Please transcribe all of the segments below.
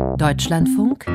Deutschlandfunk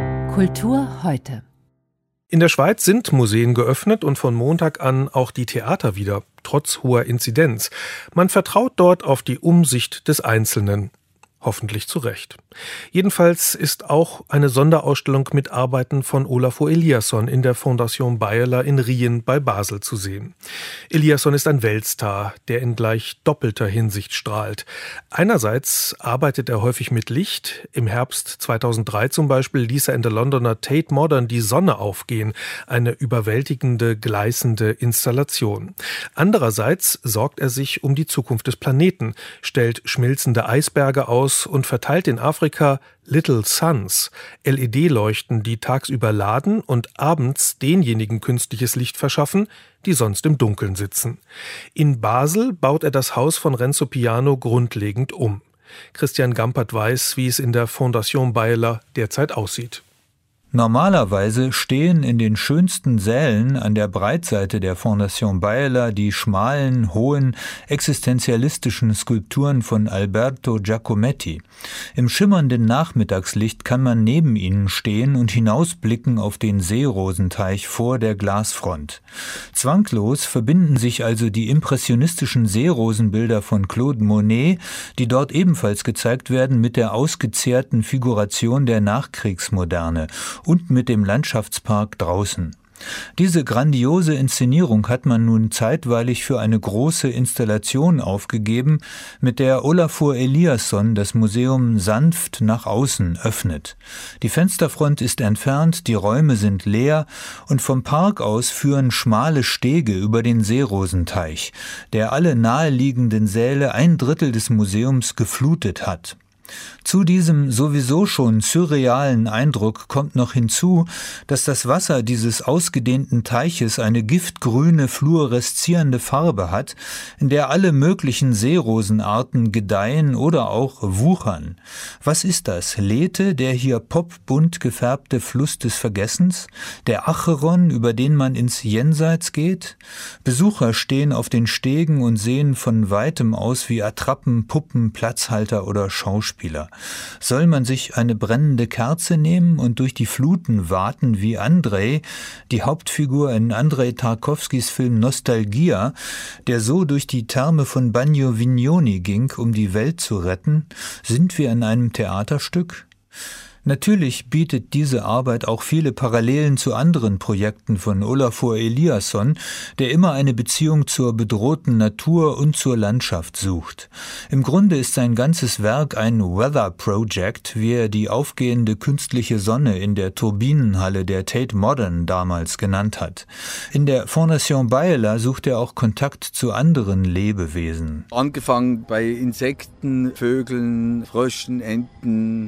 Kultur heute. In der Schweiz sind Museen geöffnet und von Montag an auch die Theater wieder, trotz hoher Inzidenz. Man vertraut dort auf die Umsicht des Einzelnen. Hoffentlich zu Recht. Jedenfalls ist auch eine Sonderausstellung mit Arbeiten von Olafur Eliasson in der Fondation Beyeler in Rien bei Basel zu sehen. Eliasson ist ein Weltstar, der in gleich doppelter Hinsicht strahlt. Einerseits arbeitet er häufig mit Licht. Im Herbst 2003 zum Beispiel ließ er in der Londoner Tate Modern die Sonne aufgehen, eine überwältigende, gleißende Installation. Andererseits sorgt er sich um die Zukunft des Planeten, stellt schmilzende Eisberge aus und verteilt in Afrika Little Suns, LED-Leuchten, die tagsüber laden und abends denjenigen künstliches Licht verschaffen, die sonst im Dunkeln sitzen. In Basel baut er das Haus von Renzo Piano grundlegend um. Christian Gampert weiß, wie es in der Fondation Beyeler derzeit aussieht. Normalerweise stehen in den schönsten Sälen an der Breitseite der Fondation Beyeler die schmalen, hohen, existenzialistischen Skulpturen von Alberto Giacometti. Im schimmernden Nachmittagslicht kann man neben ihnen stehen und hinausblicken auf den Seerosenteich vor der Glasfront. Zwanglos verbinden sich also die impressionistischen Seerosenbilder von Claude Monet, die dort ebenfalls gezeigt werden, mit der ausgezehrten Figuration der Nachkriegsmoderne und mit dem Landschaftspark draußen. Diese grandiose Inszenierung hat man nun zeitweilig für eine große Installation aufgegeben, mit der Olafur Eliasson das Museum sanft nach außen öffnet. Die Fensterfront ist entfernt, die Räume sind leer und vom Park aus führen schmale Stege über den Seerosenteich, der alle naheliegenden Säle 1/3 des Museums geflutet hat. Zu diesem sowieso schon surrealen Eindruck kommt noch hinzu, dass das Wasser dieses ausgedehnten Teiches eine giftgrüne, fluoreszierende Farbe hat, in der alle möglichen Seerosenarten gedeihen oder auch wuchern. Was ist das? Lethe, der hier popbunt gefärbte Fluss des Vergessens? Der Acheron, über den man ins Jenseits geht? Besucher stehen auf den Stegen und sehen von weitem aus wie Attrappen, Puppen, Platzhalter oder Schauspieler. Soll man sich eine brennende Kerze nehmen und durch die Fluten waten wie Andrej, die Hauptfigur in Andrej Tarkovskis Film Nostalgia, der so durch die Therme von Bagno Vignoni ging, um die Welt zu retten? Sind wir in einem Theaterstück? Natürlich bietet diese Arbeit auch viele Parallelen zu anderen Projekten von Olafur Eliasson, der immer eine Beziehung zur bedrohten Natur und zur Landschaft sucht. Im Grunde ist sein ganzes Werk ein Weather Project, wie er die aufgehende künstliche Sonne in der Turbinenhalle der Tate Modern damals genannt hat. In der Fondation Beyeler sucht er auch Kontakt zu anderen Lebewesen. Angefangen bei Insekten, Vögeln, Fröschen, Enten,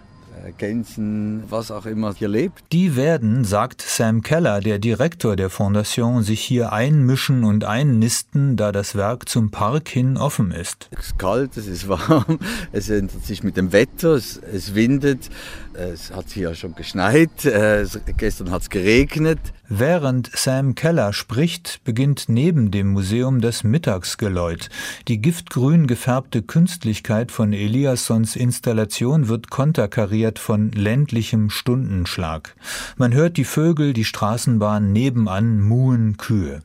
Gänsen, was auch immer hier lebt. Die werden, sagt Sam Keller, der Direktor der Fondation, sich hier einmischen und einnisten, da das Werk zum Park hin offen ist. Es ist kalt, es ist warm, es ändert sich mit dem Wetter, es windet, es hat hier schon geschneit, gestern hat es geregnet. Während Sam Keller spricht, beginnt neben dem Museum das Mittagsgeläut. Die giftgrün gefärbte Künstlichkeit von Eliassons Installation wird konterkariert von ländlichem Stundenschlag. Man hört die Vögel, die Straßenbahn, nebenan muhen Kühe.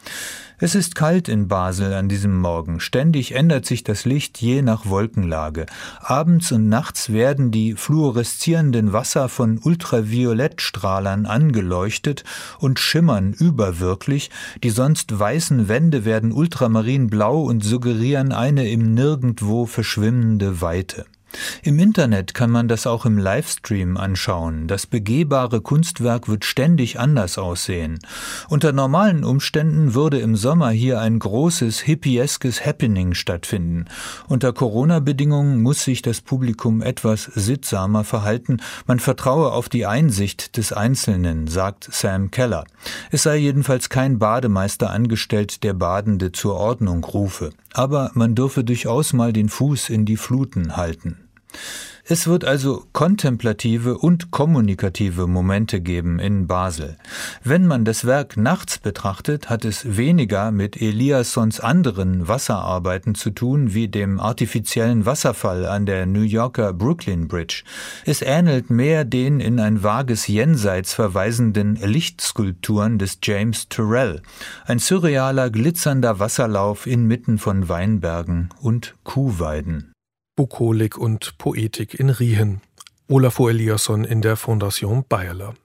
Es ist kalt in Basel an diesem Morgen. Ständig ändert sich das Licht je nach Wolkenlage. Abends und nachts werden die fluoreszierenden Wasser von Ultraviolettstrahlern angeleuchtet und schimmern überwirklich. Die sonst weißen Wände werden ultramarinblau und suggerieren eine im Nirgendwo verschwimmende Weite. Im Internet kann man das auch im Livestream anschauen. Das begehbare Kunstwerk wird ständig anders aussehen. Unter normalen Umständen würde im Sommer hier ein großes, hippieskes Happening stattfinden. Unter Corona-Bedingungen muss sich das Publikum etwas sittsamer verhalten. Man vertraue auf die Einsicht des Einzelnen, sagt Sam Keller. Es sei jedenfalls kein Bademeister angestellt, der Badende zur Ordnung rufe. Aber man dürfe durchaus mal den Fuß in die Fluten halten. Es wird also kontemplative und kommunikative Momente geben in Basel. Wenn man das Werk nachts betrachtet, hat es weniger mit Eliassons anderen Wasserarbeiten zu tun, wie dem artifiziellen Wasserfall an der New Yorker Brooklyn Bridge. Es ähnelt mehr den in ein vages Jenseits verweisenden Lichtskulpturen des James Turrell. Ein surrealer, glitzernder Wasserlauf inmitten von Weinbergen und Kuhweiden. Bukolik und Poetik in Riehen. Olafur Eliasson in der Fondation Beyeler.